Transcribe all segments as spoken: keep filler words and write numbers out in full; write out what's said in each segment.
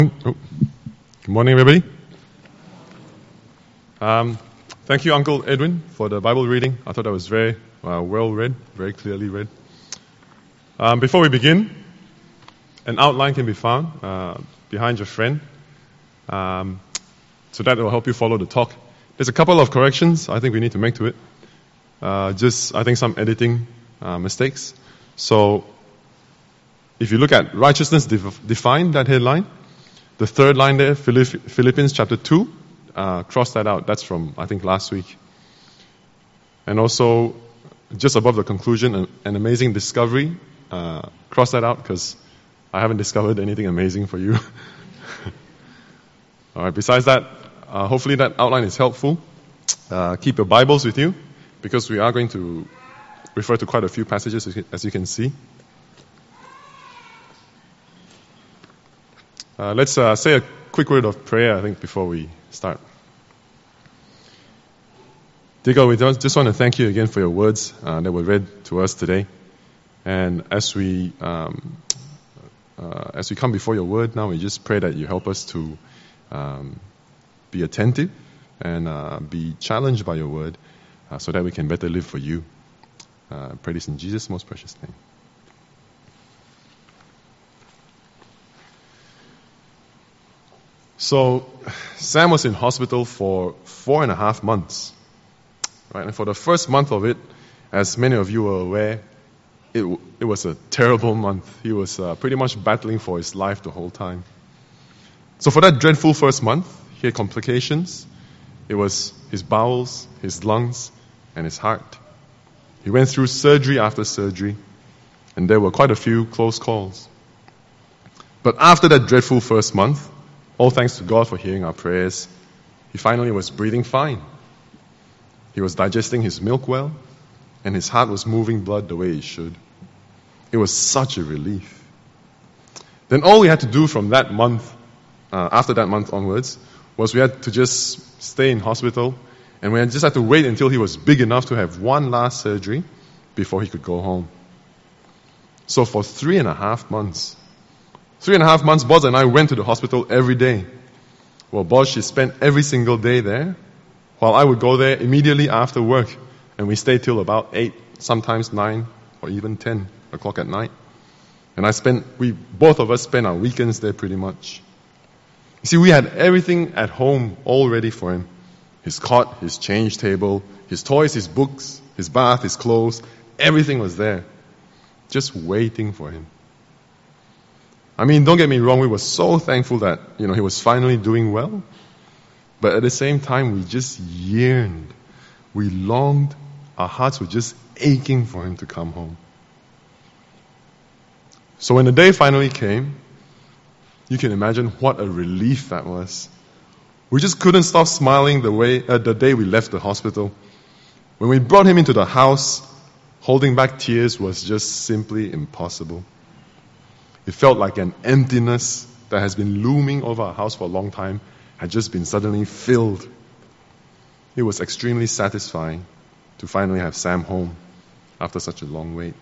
Oh, good morning, everybody. Um, thank you, Uncle Edwin, for the Bible reading. I thought that was very uh, well read, very clearly read. Um, before we begin, an outline can be found uh, behind your friend, um, so that will help you follow the talk. There's a couple of corrections I think we need to make to it. Uh, just, I think, some editing uh, mistakes. So, if you look at righteousness def- defined, that headline, the third line there, Philippians chapter two, uh, cross that out. That's from, I think, last week. And also, just above the conclusion, an, an amazing discovery. Uh, cross that out because I haven't discovered anything amazing for you. All right. Besides that, uh, hopefully that outline is helpful. Uh, keep your Bibles with you because we are going to refer to quite a few passages, as you can see. Uh, let's uh, say a quick word of prayer, I think, before we start. Dear God, we just want to thank you again for your words uh, that were read to us today. And as we um, uh, as we come before your word now, we just pray that you help us to um, be attentive and uh, be challenged by your word uh, so that we can better live for you. Uh, I pray this in Jesus' most precious name. So, Sam was in hospital for four and a half months. Right? And for the first month of it, as many of you are aware, it, it was a terrible month. He was uh, pretty much battling for his life the whole time. So for that dreadful first month, he had complications. It was his bowels, his lungs, and his heart. He went through surgery after surgery, and there were quite a few close calls. But after that dreadful first month, all thanks to God for hearing our prayers, he finally was breathing fine. He was digesting his milk well, and his heart was moving blood the way it should. It was such a relief. Then all we had to do from that month, uh, after that month onwards, was we had to just stay in hospital, and we had just had to wait until he was big enough to have one last surgery before he could go home. So for three and a half months, Three and a half months, Boz and I went to the hospital every day. Well, Boz, she spent every single day there, while I would go there immediately after work. And we stayed till about eight, sometimes nine, or even ten o'clock at night. And I spent, we, both of us spent our weekends there pretty much. You see, we had everything at home all ready for him. His cot, his change table, his toys, his books, his bath, his clothes, everything was there. Just waiting for him. I mean, don't get me wrong, we were so thankful that, you know, he was finally doing well. But at the same time, we just yearned. We longed. Our hearts were just aching for him to come home. So when the day finally came, you can imagine what a relief that was. We just couldn't stop smiling the way uh, the day we left the hospital. When we brought him into the house, holding back tears was just simply impossible. It felt like an emptiness that has been looming over our house for a long time had just been suddenly filled. It was extremely satisfying to finally have Sam home after such a long wait.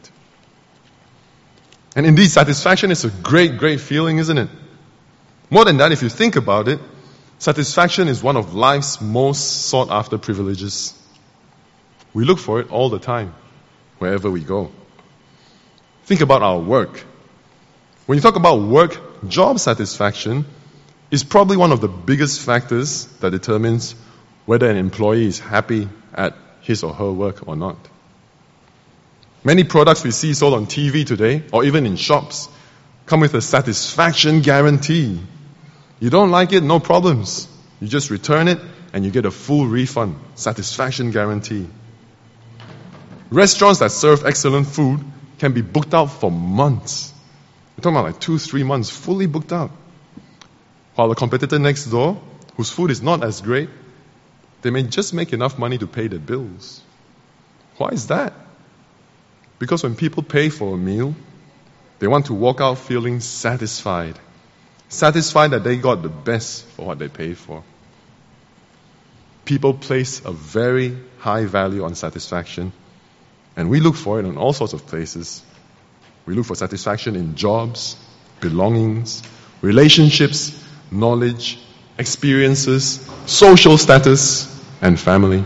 And indeed, satisfaction is a great, great feeling, isn't it? More than that, if you think about it, satisfaction is one of life's most sought after privileges. We look for it all the time, wherever we go. Think about our work. When you talk about work, job satisfaction is probably one of the biggest factors that determines whether an employee is happy at his or her work or not. Many products we see sold on T V today, or even in shops, come with a satisfaction guarantee. You don't like it, no problems. You just return it and you get a full refund. Satisfaction guarantee. Restaurants that serve excellent food can be booked out for months. We're talking about like two, three months fully booked out. While the competitor next door, whose food is not as great, they may just make enough money to pay their bills. Why is that? Because when people pay for a meal, they want to walk out feeling satisfied. Satisfied that they got the best for what they paid for. People place a very high value on satisfaction, and we look for it in all sorts of places. We look for satisfaction in jobs, belongings, relationships, knowledge, experiences, social status, and family.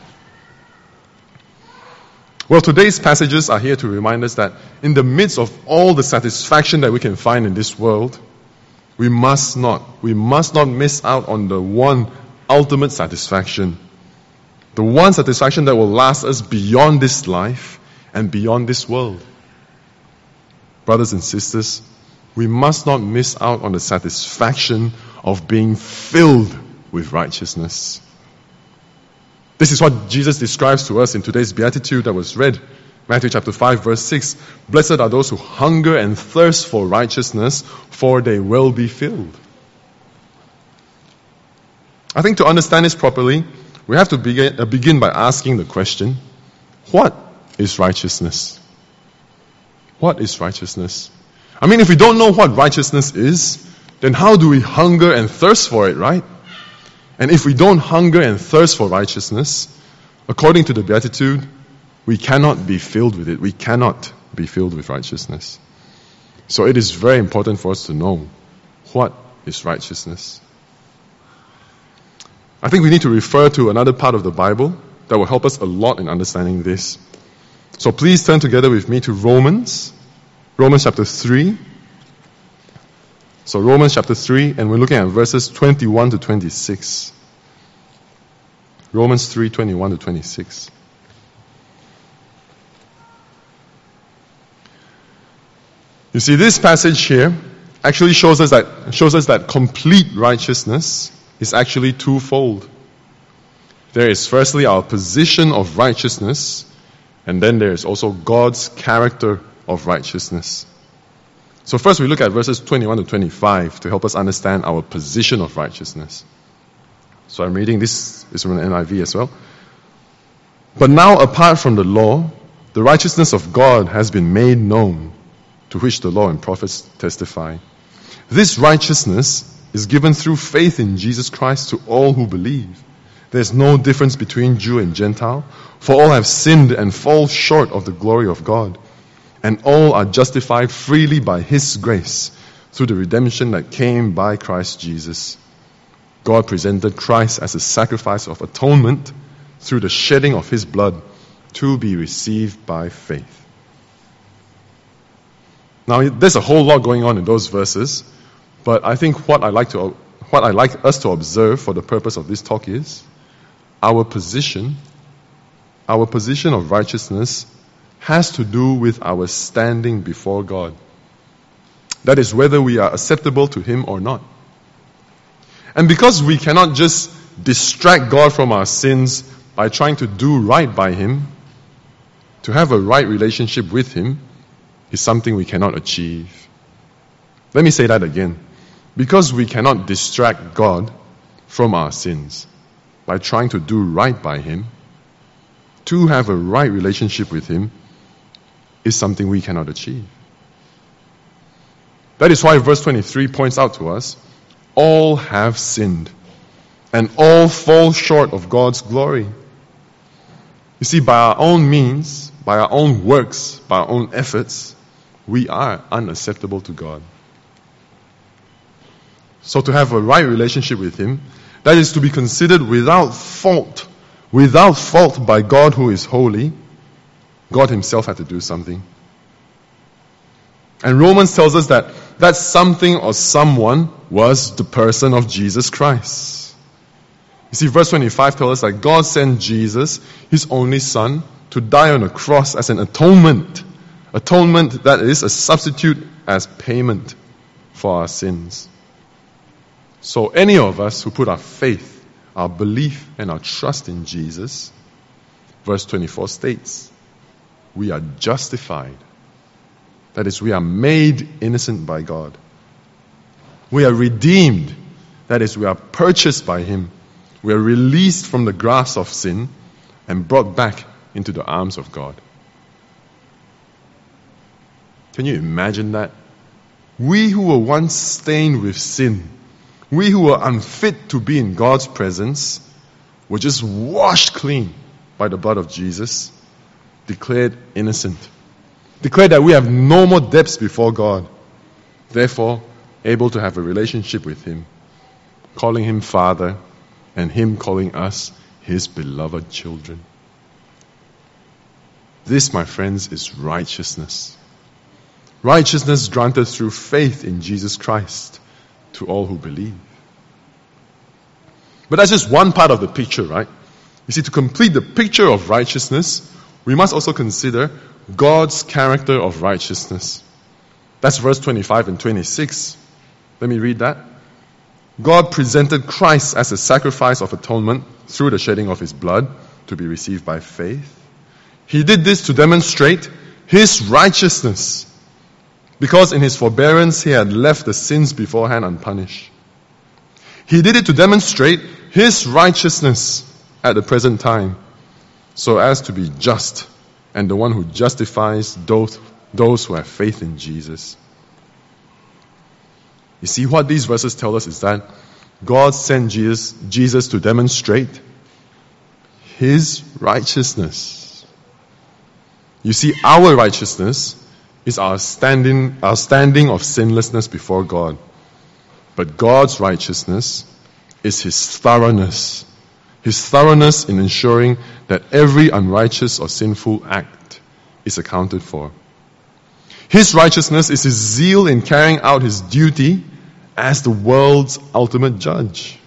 Well, today's passages are here to remind us that in the midst of all the satisfaction that we can find in this world, we must not, we must not miss out on the one ultimate satisfaction. The one satisfaction that will last us beyond this life and beyond this world. Brothers and sisters, we must not miss out on the satisfaction of being filled with righteousness. This is what Jesus describes to us in today's beatitude that was read. Matthew chapter five verse six. Blessed are those who hunger and thirst for righteousness, for they will be filled. I think to understand this properly, we have to begin, uh, begin by asking the question, what is righteousness? What is righteousness? I mean, if we don't know what righteousness is, then how do we hunger and thirst for it, right? And if we don't hunger and thirst for righteousness, according to the Beatitude, we cannot be filled with it. We cannot be filled with righteousness. So it is very important for us to know what is righteousness. I think we need to refer to another part of the Bible that will help us a lot in understanding this. So please turn together with me to Romans, Romans chapter three. So Romans chapter three, and we're looking at verses twenty-one to twenty-six. Romans three, twenty-one to twenty-six. You see, this passage here actually shows us that shows us that complete righteousness is actually twofold. There is firstly our position of righteousness, and then there is also God's character of righteousness. So first we look at verses twenty-one to twenty-five to help us understand our position of righteousness. So I'm reading, this is from the N I V as well. But now apart from the law, the righteousness of God has been made known, to which the law and prophets testify. This righteousness is given through faith in Jesus Christ to all who believe. There's no difference between Jew and Gentile, for all have sinned and fall short of the glory of God. And all are justified freely by His grace through the redemption that came by Christ Jesus. God presented Christ as a sacrifice of atonement through the shedding of His blood to be received by faith. Now, there's a whole lot going on in those verses, but I think what I like to what I like us to observe for the purpose of this talk is our position, our position of righteousness has to do with our standing before God. That is, whether we are acceptable to Him or not. And because we cannot just distract God from our sins by trying to do right by Him, to have a right relationship with Him is something we cannot achieve. Let me say that again. Because we cannot distract God from our sins by trying to do right by Him, to have a right relationship with Him is something we cannot achieve. That is why verse twenty-three points out to us, all have sinned and all fall short of God's glory. You see, by our own means, by our own works, by our own efforts, we are unacceptable to God. So to have a right relationship with Him, that is to be considered without fault, without fault by God who is holy, God Himself had to do something. And Romans tells us that that something or someone was the person of Jesus Christ. You see, verse twenty-five tells us that God sent Jesus, His only Son, to die on a cross as an atonement. Atonement, that is, a substitute as payment for our sins. So any of us who put our faith, our belief, and our trust in Jesus, verse twenty-four states, we are justified. That is, we are made innocent by God. We are redeemed. That is, we are purchased by Him. We are released from the grasp of sin and brought back into the arms of God. Can you imagine that? We who were once stained with sin, we who were unfit to be in God's presence, were just washed clean by the blood of Jesus, declared innocent, declared that we have no more debts before God, therefore able to have a relationship with Him, calling him Father, and him calling us his beloved children. This, my friends, is righteousness. Righteousness granted through faith in Jesus Christ to all who believe. But that's just one part of the picture, right? You see, to complete the picture of righteousness, we must also consider God's character of righteousness. That's verse twenty-five and twenty-six. Let me read that. God presented Christ as a sacrifice of atonement through the shedding of his blood to be received by faith. He did this to demonstrate his righteousness, because in his forbearance he had left the sins beforehand unpunished. He did it to demonstrate his righteousness at the present time, so as to be just and the one who justifies those, those who have faith in Jesus. You see, what these verses tell us is that God sent Jesus, Jesus to demonstrate his righteousness. You see, our righteousness is our standing, our standing of sinlessness before God. But God's righteousness is his thoroughness. His thoroughness in ensuring that every unrighteous or sinful act is accounted for. His righteousness is his zeal in carrying out his duty as the world's ultimate judge.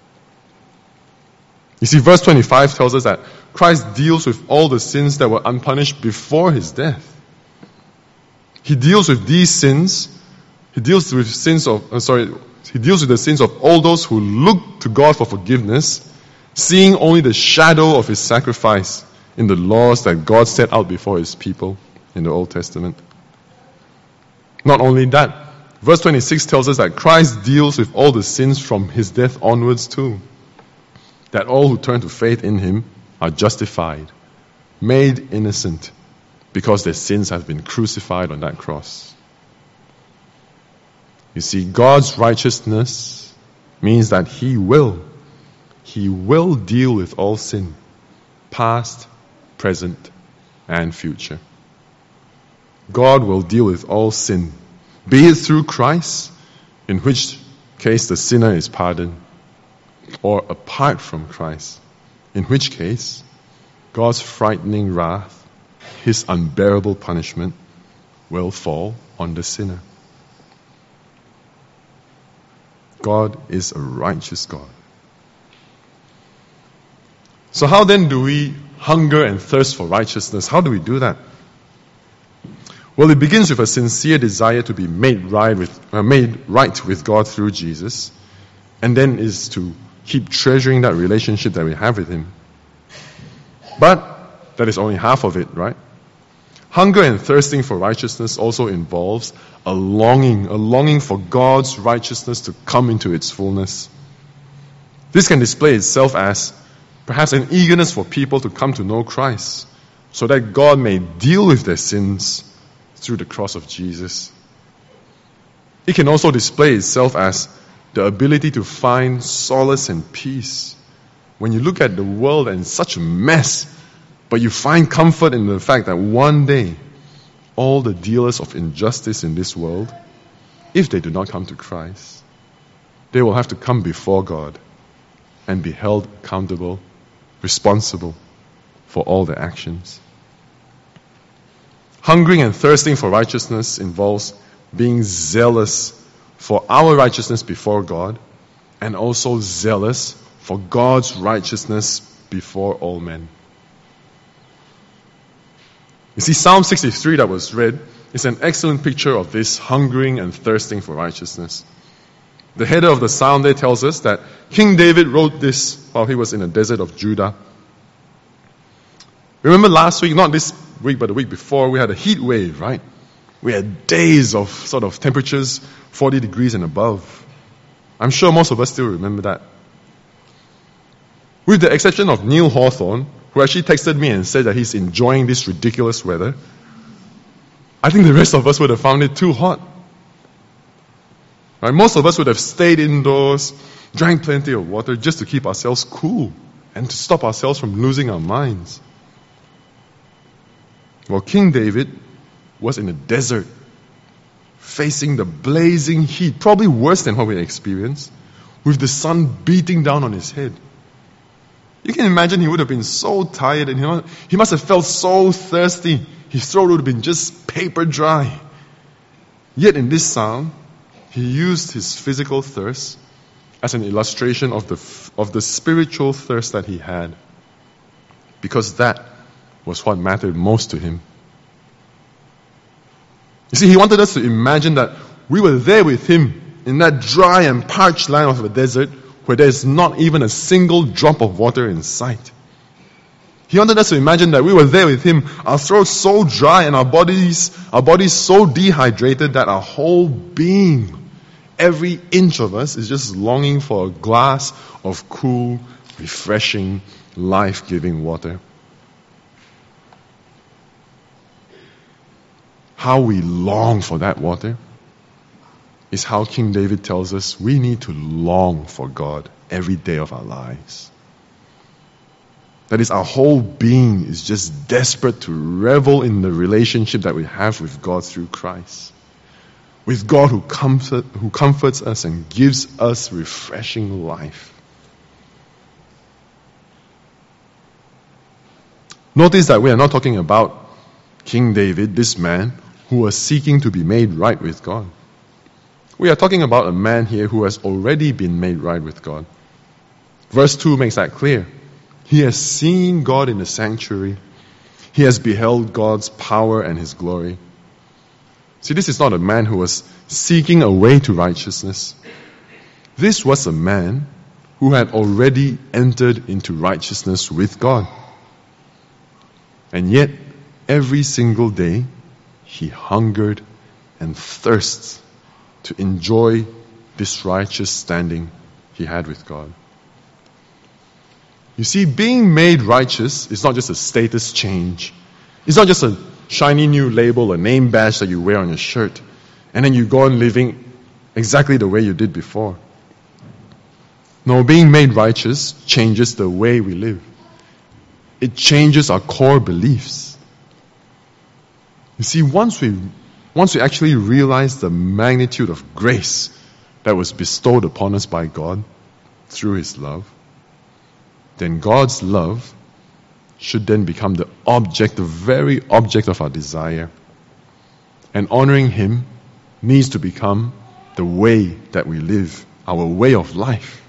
You see, verse twenty-five tells us that Christ deals with all the sins that were unpunished before his death. He deals with these sins. He deals with sins of, uh, sorry, he deals with the sins of all those who look to God for forgiveness, seeing only the shadow of his sacrifice in the laws that God set out before his people in the Old Testament. Not only that, verse twenty-six tells us that Christ deals with all the sins from his death onwards too. That all who turn to faith in him are justified, made innocent, because their sins have been crucified on that cross. You see, God's righteousness means that he will, he will deal with all sin, past, present, and future. God will deal with all sin, be it through Christ, in which case the sinner is pardoned, or apart from Christ, in which case God's frightening wrath, his unbearable punishment, will fall on the sinner. God is a righteous God. So how then do we hunger and thirst for righteousness? How do we do that? Well, it begins with a sincere desire to be made right with, uh, made right with God through Jesus, and then is to keep treasuring that relationship that we have with him. But that is only half of it, right? Hunger and thirsting for righteousness also involves a longing, a longing for God's righteousness to come into its fullness. This can display itself as perhaps an eagerness for people to come to know Christ, so that God may deal with their sins through the cross of Jesus. It can also display itself as the ability to find solace and peace. When you look at the world and it's such a mess, but you find comfort in the fact that one day, all the dealers of injustice in this world, if they do not come to Christ, they will have to come before God and be held accountable, responsible for all their actions. Hungering and thirsting for righteousness involves being zealous for our righteousness before God, and also zealous for God's righteousness before all men. You see, Psalm sixty-three that was read is an excellent picture of this hungering and thirsting for righteousness. The header of the psalm there tells us that King David wrote this while he was in the desert of Judah. Remember last week, not this week, but the week before, we had a heat wave, right? We had days of sort of temperatures forty degrees and above. I'm sure most of us still remember that. With the exception of Neil Hawthorne, who actually texted me and said that he's enjoying this ridiculous weather, I think the rest of us would have found it too hot. Right? Most of us would have stayed indoors, drank plenty of water just to keep ourselves cool and to stop ourselves from losing our minds. Well, King David was in a desert, facing the blazing heat, probably worse than what we experienced, with the sun beating down on his head. You can imagine he would have been so tired and he must, he must have felt so thirsty. His throat would have been just paper dry. Yet in this psalm, he used his physical thirst as an illustration of the, of the spiritual thirst that he had. Because that was what mattered most to him. You see, he wanted us to imagine that we were there with him in that dry and parched land of a desert where there is not even a single drop of water in sight. He wanted us to imagine that we were there with him, our throats so dry and our bodies, our bodies so dehydrated that our whole being, every inch of us, is just longing for a glass of cool, refreshing, life-giving water. How we long for that water is how King David tells us we need to long for God every day of our lives. That is, our whole being is just desperate to revel in the relationship that we have with God through Christ. With God who comfort, who comforts us and gives us refreshing life. Notice that we are not talking about King David, this man, who was seeking to be made right with God. We are talking about a man here who has already been made right with God. Verse two makes that clear. He has seen God in the sanctuary. He has beheld God's power and His glory. See, this is not a man who was seeking a way to righteousness. This was a man who had already entered into righteousness with God. And yet, every single day, he hungered and thirsted to enjoy this righteous standing he had with God. You see, being made righteous is not just a status change. It's not just a shiny new label, a name badge that you wear on your shirt, and then you go on living exactly the way you did before. No, being made righteous changes the way we live. It changes our core beliefs. You see, once we once we actually realize the magnitude of grace that was bestowed upon us by God through His love, then God's love should then become the object, the very object of our desire. And honoring Him needs to become the way that we live, our way of life.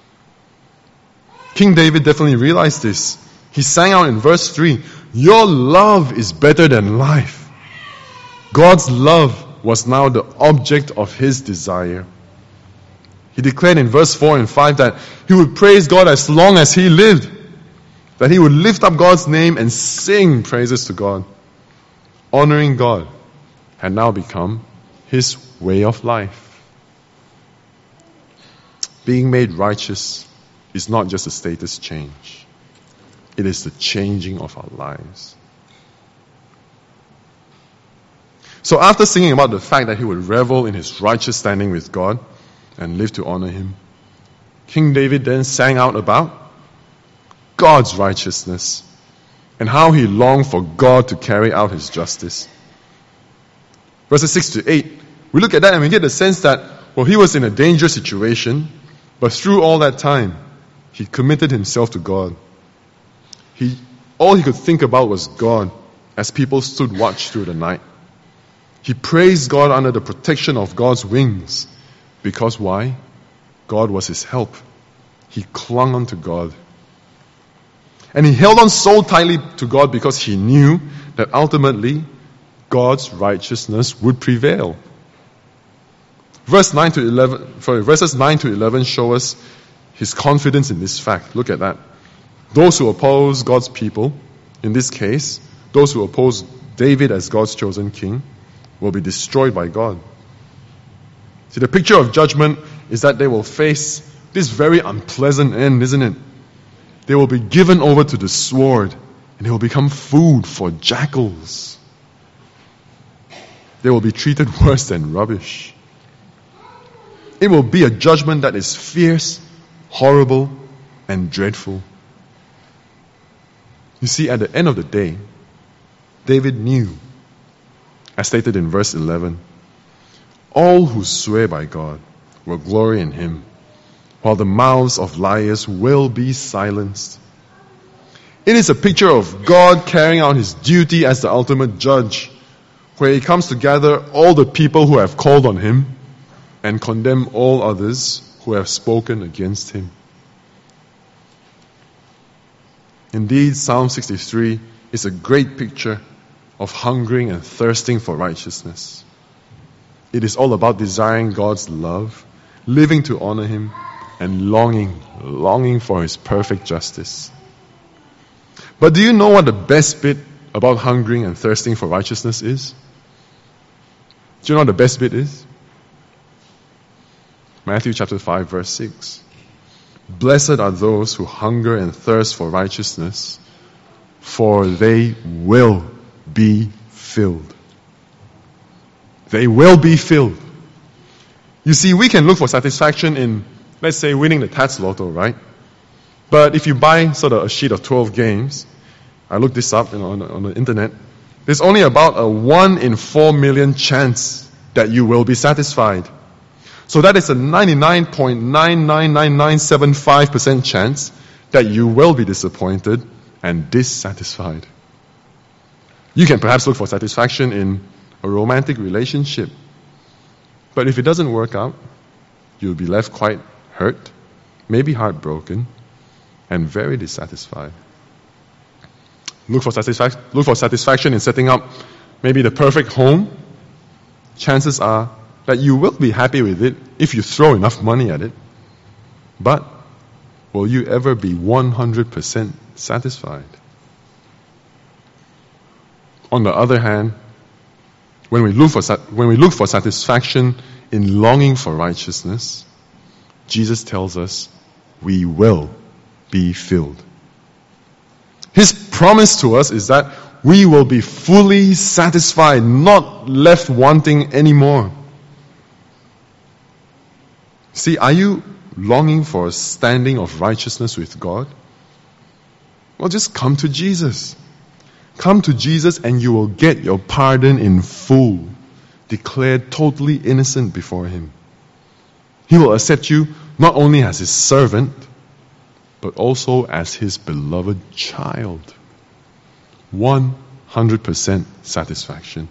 King David definitely realized this. He sang out in verse three, "Your love is better than life." God's love was now the object of his desire. He declared in verse four and five that he would praise God as long as he lived. That he would lift up God's name and sing praises to God. Honoring God had now become his way of life. Being made righteous is not just a status change. It is the changing of our lives. So after singing about the fact that he would revel in his righteous standing with God and live to honor Him, King David then sang out about God's righteousness and how he longed for God to carry out His justice. Verses six to eight, we look at that and we get the sense that, well, he was in a dangerous situation, but through all that time, he committed himself to God. He, all he could think about was God as people stood watch through the night. He praised God under the protection of God's wings. Because why? God was his help. He clung on to God. And he held on so tightly to God because he knew that ultimately God's righteousness would prevail. Verse nine to eleven, sorry, verses nine to eleven show us his confidence in this fact. Look at that. Those who oppose God's people, in this case, those who oppose David as God's chosen king, will be destroyed by God. See, the picture of judgment is that they will face this very unpleasant end, isn't it? They will be given over to the sword and they will become food for jackals. They will be treated worse than rubbish. It will be a judgment that is fierce, horrible, and dreadful. You see, at the end of the day, David knew, as stated in verse eleven, all who swear by God will glory in Him, while the mouths of liars will be silenced. It is a picture of God carrying out his duty as the ultimate judge, where he comes to gather all the people who have called on him and condemn all others who have spoken against him. Indeed, Psalm sixty-three is a great picture of hungering and thirsting for righteousness. It is all about desiring God's love, living to honor him, and longing, longing for his perfect justice. But do you know what the best bit about hungering and thirsting for righteousness is? Do you know what the best bit is? Matthew chapter five, verse six. Blessed are those who hunger and thirst for righteousness, for they will be filled. They will be filled. You see, we can look for satisfaction in, let's say, winning the Tats Lotto, right? But if you buy sort of a sheet of twelve games, I looked this up you know, on, the, on the internet, there's only about a one in four million chance that you will be satisfied. So that is a ninety-nine point nine nine nine nine seven five percent chance that you will be disappointed and dissatisfied. You can perhaps look for satisfaction in a romantic relationship. But if it doesn't work out, you'll be left quite hurt, maybe heartbroken, and very dissatisfied. Look for, satisfac- look for satisfaction in setting up maybe the perfect home. Chances are that you will be happy with it if you throw enough money at it. But will you ever be one hundred percent satisfied? On the other hand, when we look for when we look for satisfaction in longing for righteousness, Jesus tells us we will be filled. His promise to us is that we will be fully satisfied, not left wanting anymore. See, are you longing for a standing of righteousness with God? Well, just come to Jesus. Come to Jesus and you will get your pardon in full, declared totally innocent before him. He will accept you not only as his servant, but also as his beloved child. one hundred percent satisfaction.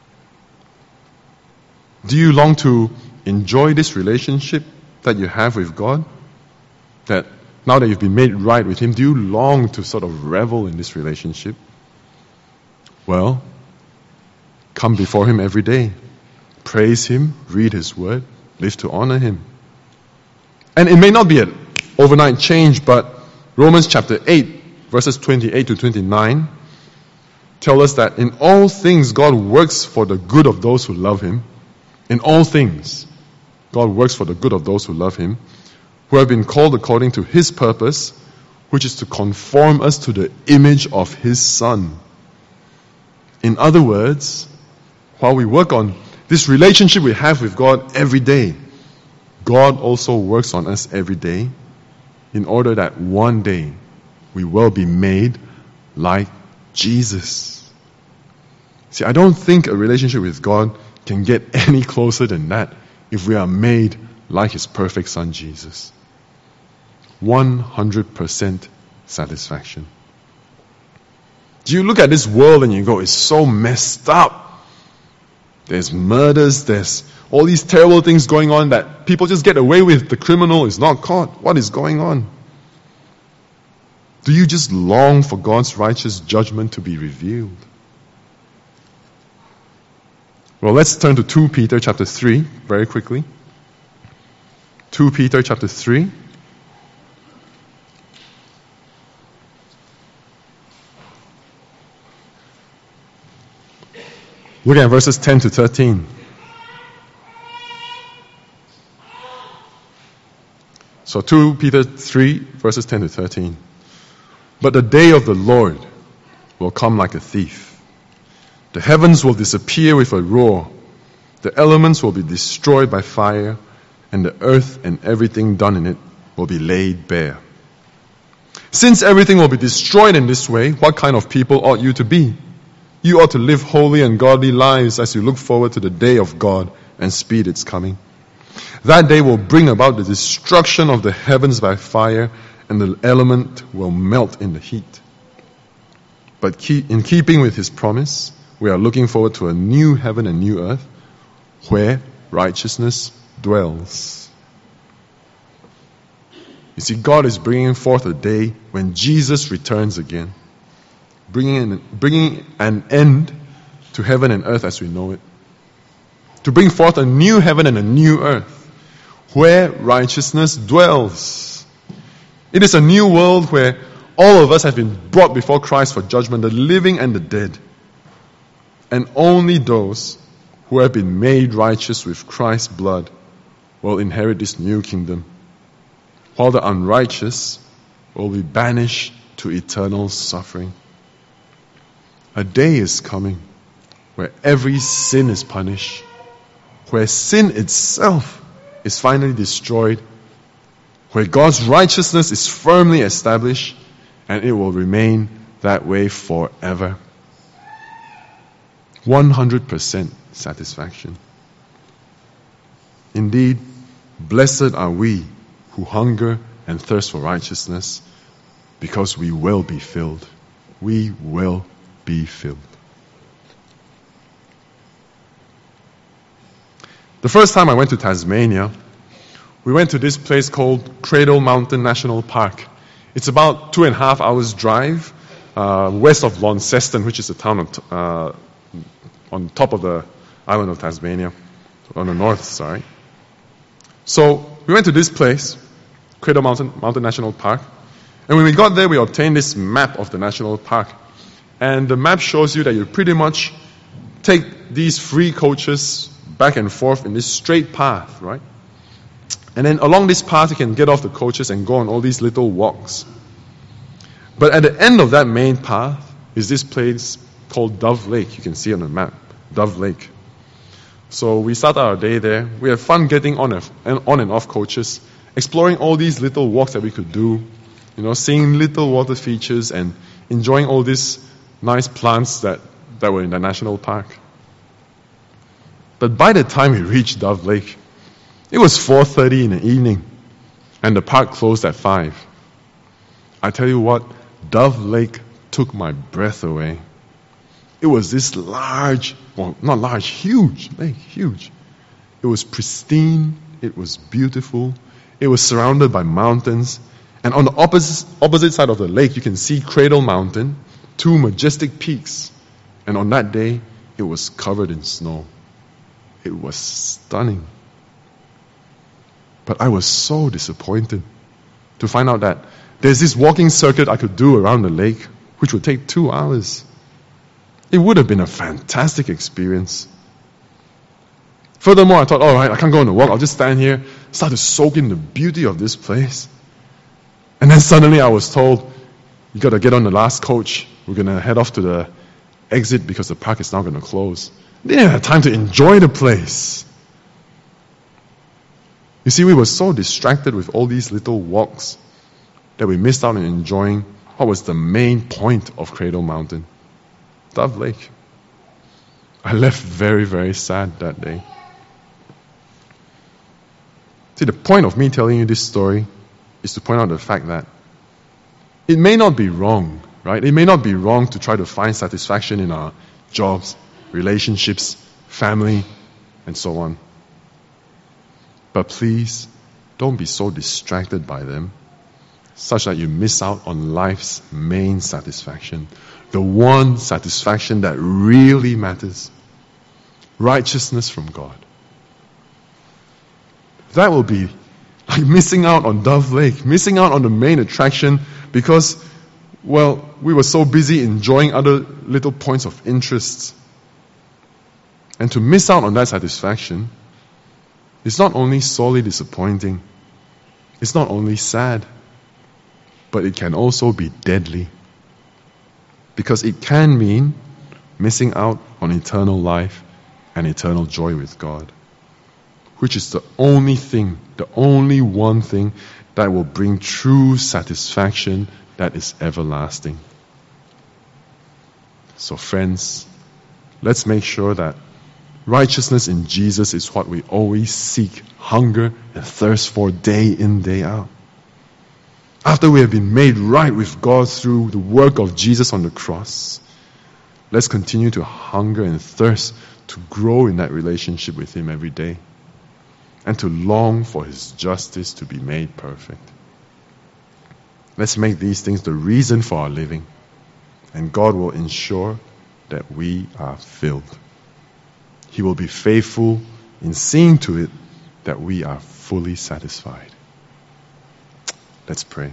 Do you long to enjoy this relationship that you have with God? That now that you've been made right with him, do you long to sort of revel in this relationship? Well, come before him every day. Praise him, read his word, live to honor him. And it may not be an overnight change, but Romans chapter eight, verses twenty-eight to twenty-nine, tell us that in all things God works for the good of those who love him. In all things, God works for the good of those who love him, who have been called according to his purpose, which is to conform us to the image of his Son. In other words, while we work on this relationship we have with God every day, God also works on us every day in order that one day we will be made like Jesus. See, I don't think a relationship with God can get any closer than that if we are made like his perfect Son, Jesus. one hundred percent satisfaction. Do you look at this world and you go, it's so messed up. There's murders, there's all these terrible things going on that people just get away with. The criminal is not caught. What is going on? Do you just long for God's righteous judgment to be revealed? Well, let's turn to Second Peter chapter three very quickly. Second Peter chapter three. Look at verses ten to thirteen. So Second Peter three, verses ten to thirteen. But the day of the Lord will come like a thief. The heavens will disappear with a roar. The elements will be destroyed by fire, and the earth and everything done in it will be laid bare. Since everything will be destroyed in this way, what kind of people ought you to be? You ought to live holy and godly lives as you look forward to the day of God and speed its coming. That day will bring about the destruction of the heavens by fire, and the element will melt in the heat. But keep, in keeping with his promise, we are looking forward to a new heaven and new earth where righteousness dwells. You see, God is bringing forth a day when Jesus returns again, bringing an, bringing an end to heaven and earth as we know it, to bring forth a new heaven and a new earth where righteousness dwells. It is a new world where all of us have been brought before Christ for judgment, the living and the dead. And only those who have been made righteous with Christ's blood will inherit this new kingdom, while the unrighteous will be banished to eternal suffering. A day is coming where every sin is punished, where sin itself is finally destroyed, where God's righteousness is firmly established, and it will remain that way forever. one hundred percent satisfaction. Indeed, blessed are we who hunger and thirst for righteousness, because we will be filled. We will be filled. The first time I went to Tasmania, we went to this place called Cradle Mountain National Park. It's about two and a half hours drive uh, west of Launceston, which is a town on, t- uh, on top of the island of Tasmania, on the north, sorry. So we went to this place, Cradle Mountain, Mountain National Park, and when we got there, we obtained this map of the national park. And the map shows you that you pretty much take these free coaches back and forth in this straight path, right? And then along this path, you can get off the coaches and go on all these little walks. But at the end of that main path is this place called Dove Lake. You can see on the map, Dove Lake. So we started our day there. We had fun getting on and on and off coaches, exploring all these little walks that we could do, you know, seeing little water features and enjoying all these nice plants that, that were in the national park. But by the time we reached Dove Lake, it was four thirty in the evening, and the park closed at five. I tell you what, Dove Lake took my breath away. It was this large, well, not large, huge lake, huge. It was pristine, it was beautiful, it was surrounded by mountains, and on the opposite, opposite side of the lake, you can see Cradle Mountain, two majestic peaks, and on that day, it was covered in snow. It was stunning. But I was so disappointed to find out that there's this walking circuit I could do around the lake, which would take two hours. It would have been a fantastic experience. Furthermore, I thought, all right, I can't go on a walk. I'll just stand here, start to soak in the beauty of this place. And then suddenly I was told, you got to get on the last coach. We're going to head off to the exit because the park is now going to close. Didn't have time to enjoy the place. You see, we were so distracted with all these little walks that we missed out on enjoying what was the main point of Cradle Mountain, Dove Lake. I left very, very sad that day. See, the point of me telling you this story is to point out the fact that it may not be wrong, right? It may not be wrong to try to find satisfaction in our jobs, relationships, family, and so on. But please, don't be so distracted by them such that you miss out on life's main satisfaction, the one satisfaction that really matters, righteousness from God. That will be like missing out on Dove Lake, missing out on the main attraction because, well, we were so busy enjoying other little points of interest. And to miss out on that satisfaction is not only sorely disappointing, it's not only sad, but it can also be deadly. Because it can mean missing out on eternal life and eternal joy with God, which is the only thing, the only one thing that will bring true satisfaction that is everlasting. So friends, let's make sure that Righteousness in Jesus is what we always seek, hunger and thirst for day in, day out. After we have been made right with God through the work of Jesus on the cross, let's continue to hunger and thirst to grow in that relationship with Him every day and to long for His justice to be made perfect. Let's make these things the reason for our living, and God will ensure that we are filled. He will be faithful in seeing to it that we are fully satisfied. Let's pray.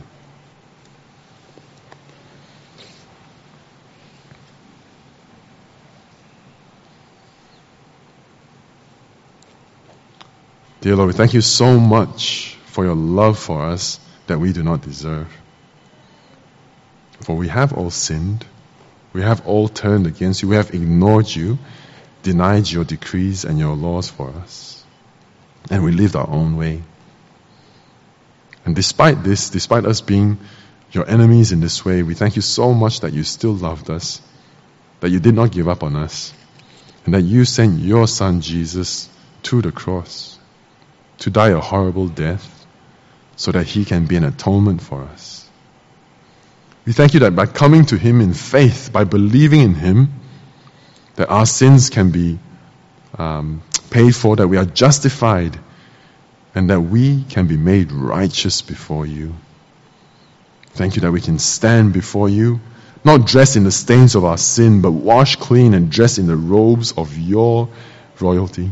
Dear Lord, we thank you so much for your love for us that we do not deserve. For we have all sinned. We have all turned against you. We have ignored you, denied your decrees and your laws for us. And we lived our own way. And despite this, despite us being your enemies in this way, we thank you so much that you still loved us, that you did not give up on us, and that you sent your Son Jesus to the cross to die a horrible death so that He can be an atonement for us. We thank you that by coming to Him in faith, by believing in Him, that our sins can be um, paid for, that we are justified, and that we can be made righteous before you. Thank you that we can stand before you, not dressed in the stains of our sin, but washed clean and dressed in the robes of your royalty.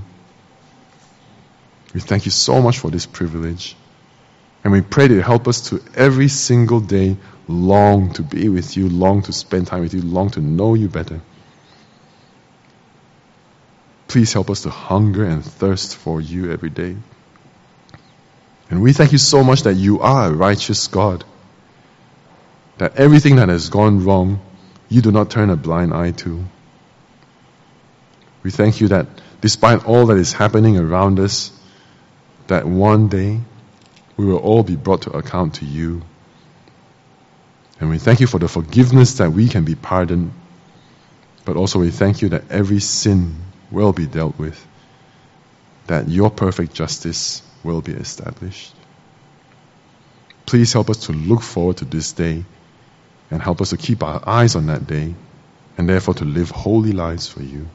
We thank you so much for this privilege. And we pray that you help us to every single day long to be with you, long to spend time with you, long to know you better. Please help us to hunger and thirst for you every day. And we thank you so much that you are a righteous God. That everything that has gone wrong, you do not turn a blind eye to. We thank you that despite all that is happening around us, that one day we will all be brought to account to you. And we thank you for the forgiveness that we can be pardoned. But also we thank you that every sin will be dealt with, that your perfect justice will be established. Please help us to look forward to this day and help us to keep our eyes on that day and therefore to live holy lives for you.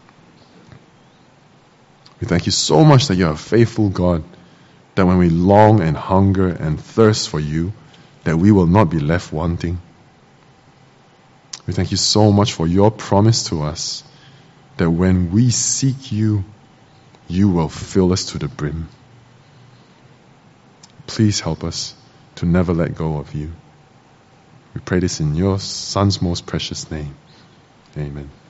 We thank you so much that you are a faithful God, that when we long and hunger and thirst for you, that we will not be left wanting. We thank you so much for your promise to us that when we seek you, you will fill us to the brim. Please help us to never let go of you. We pray this in your Son's most precious name. Amen.